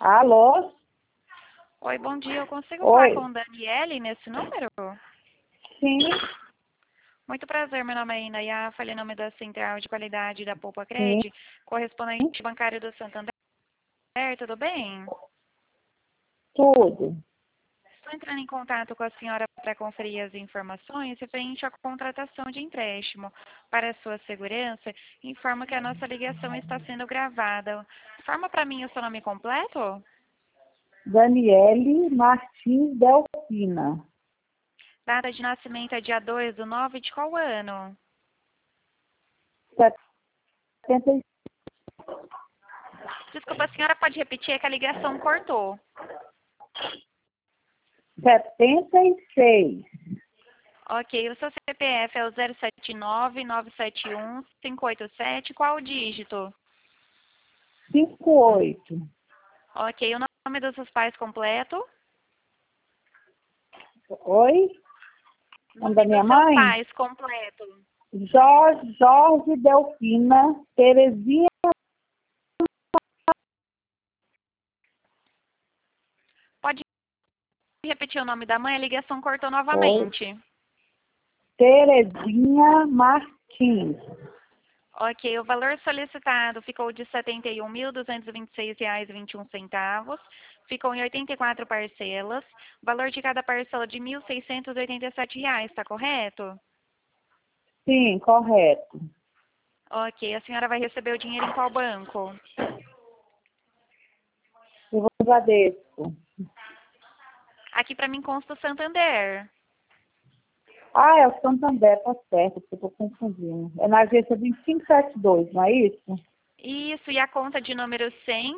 Alô? Oi, bom dia. Eu consigo falar Oi. com Daniele nesse número? Sim, Muito prazer, meu nome é Inaya, falei em nome da Central de Qualidade da Poupa sim. Cred, correspondente bancário do Santander, tudo bem? Tudo. Estou entrando em contato com a senhora para conferir as informações referente à contratação de empréstimo. Para a sua segurança, informo que a nossa ligação está sendo gravada. Informa para mim o seu nome completo? Daniele Martins Delfina. Data de nascimento é dia 2/9 de qual ano? 70 Desculpa, a senhora pode repetir, é que a ligação cortou. 76. Ok, o seu CPF é o 079-971-587, qual o dígito? 58. Ok, o nome dos seus pais completo? Oi? Nome da Nome minha dos seus mãe? pais completo? Jorge Delfina Terezinha. Pode repetir o nome da mãe? A ligação cortou Oi. novamente. Terezinha Martins. Ok, o valor solicitado ficou de R$ 71.226,21. Ficou em 84 parcelas. Valor de cada parcela de R$ 1.687, está correto? Sim, correto. Ok, a senhora vai receber o dinheiro em qual banco? Eu vou Bradesco. Aqui para mim consta o Santander. Ah, é o Santander, tá certo, porque eu tô confundindo. É na agência 2572, não é isso? Isso, e a conta de número 100,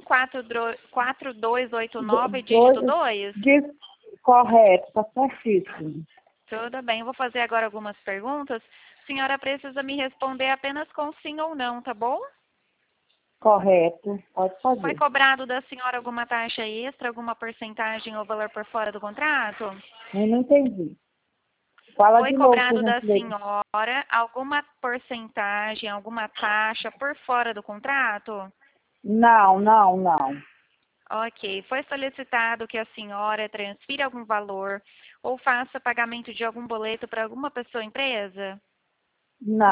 4289, dígito Dois, 2? diz, correto, tá certíssimo. Tudo bem, eu vou fazer agora algumas perguntas. A senhora precisa me responder apenas com sim ou não, tá bom? Correto, pode Foi fazer. cobrado da senhora alguma taxa extra, alguma porcentagem ou valor por fora do contrato? Eu não entendi. Fala Foi de novo, por cobrado da gentileza. senhora alguma porcentagem, alguma taxa por fora do contrato? Não, não, não. Ok. Foi solicitado que a senhora transfira algum valor ou faça pagamento de algum boleto para alguma pessoa ou empresa? Não,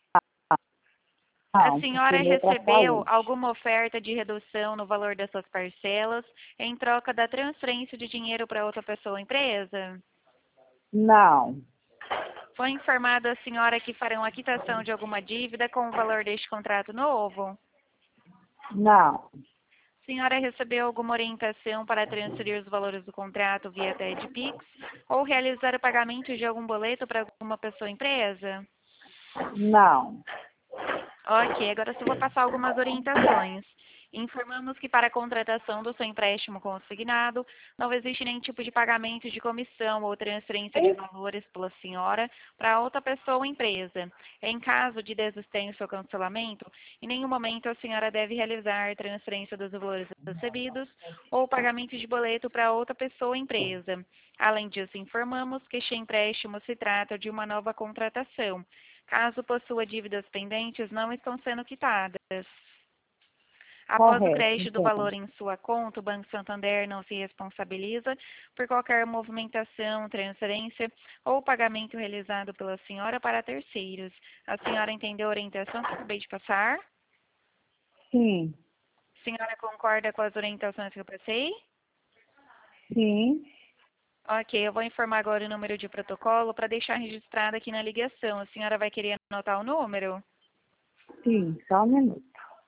A não, porque senhora meu é para recebeu saúde. alguma oferta de redução no valor dessas parcelas em troca da transferência de dinheiro para outra pessoa ou empresa? Não, Foi informado a senhora que farão a quitação de alguma dívida com o valor deste contrato novo? não, A senhora recebeu alguma orientação para transferir os valores do contrato via TEDx ou realizar o pagamento de algum boleto para alguma pessoa ou empresa? não. Ok, agora só vou passar algumas orientações. Informamos que para a contratação do seu empréstimo consignado, não existe nenhum tipo de pagamento de comissão ou transferência de valores pela senhora para outra pessoa ou empresa. Em caso de desistência ou cancelamento, em nenhum momento a senhora deve realizar transferência dos valores recebidos ou pagamento de boleto para outra pessoa ou empresa. Além disso, informamos que este empréstimo se trata de uma nova contratação. Caso possua dívidas pendentes, não estão sendo quitadas. Após o Correto, crédito do então. valor em sua conta, o Banco Santander não se responsabiliza por qualquer movimentação, transferência ou pagamento realizado pela senhora para terceiros. A senhora entendeu a orientação que eu acabei de passar? Sim, A senhora concorda com as orientações que eu passei? sim, Ok, eu vou informar agora o número de protocolo para deixar registrado aqui na ligação. A senhora vai querer anotar o número? sim, só um minuto.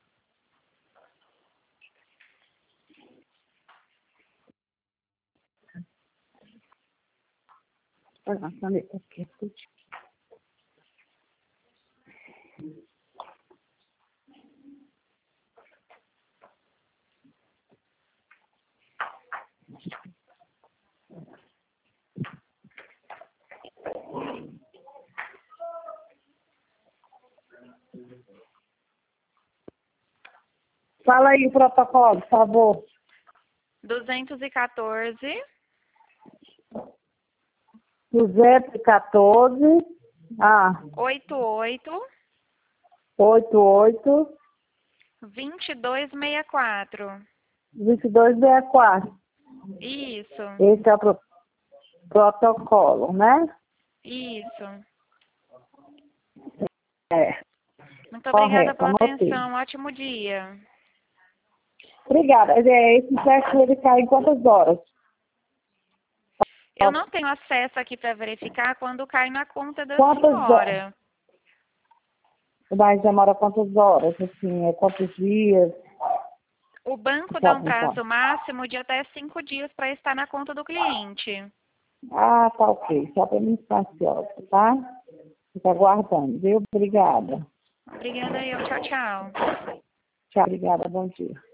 Ah, caneta aqui, escute. Fala aí o protocolo, por favor. 214 214, 88 88, 2264. 2264. Isso, Esse é o protocolo, né? isso. É, Muito obrigada correto, pela anotei. atenção. Ótimo dia. Obrigada. Esse empréstimo ele cai em quantas horas? Eu não tenho acesso aqui para verificar quando cai na conta da Quantas horas? senhora. Mas demora quantas horas? Assim, quantos dias? O banco dá Tá, um então. prazo máximo de até 5 dias para estar na conta do cliente. Ah, tá ok. Só para mim ficar ansiosa, tá? Fica aguardando, viu? Obrigada. Obrigada eu. Tchau, tchau. Tchau, obrigada. Bom dia.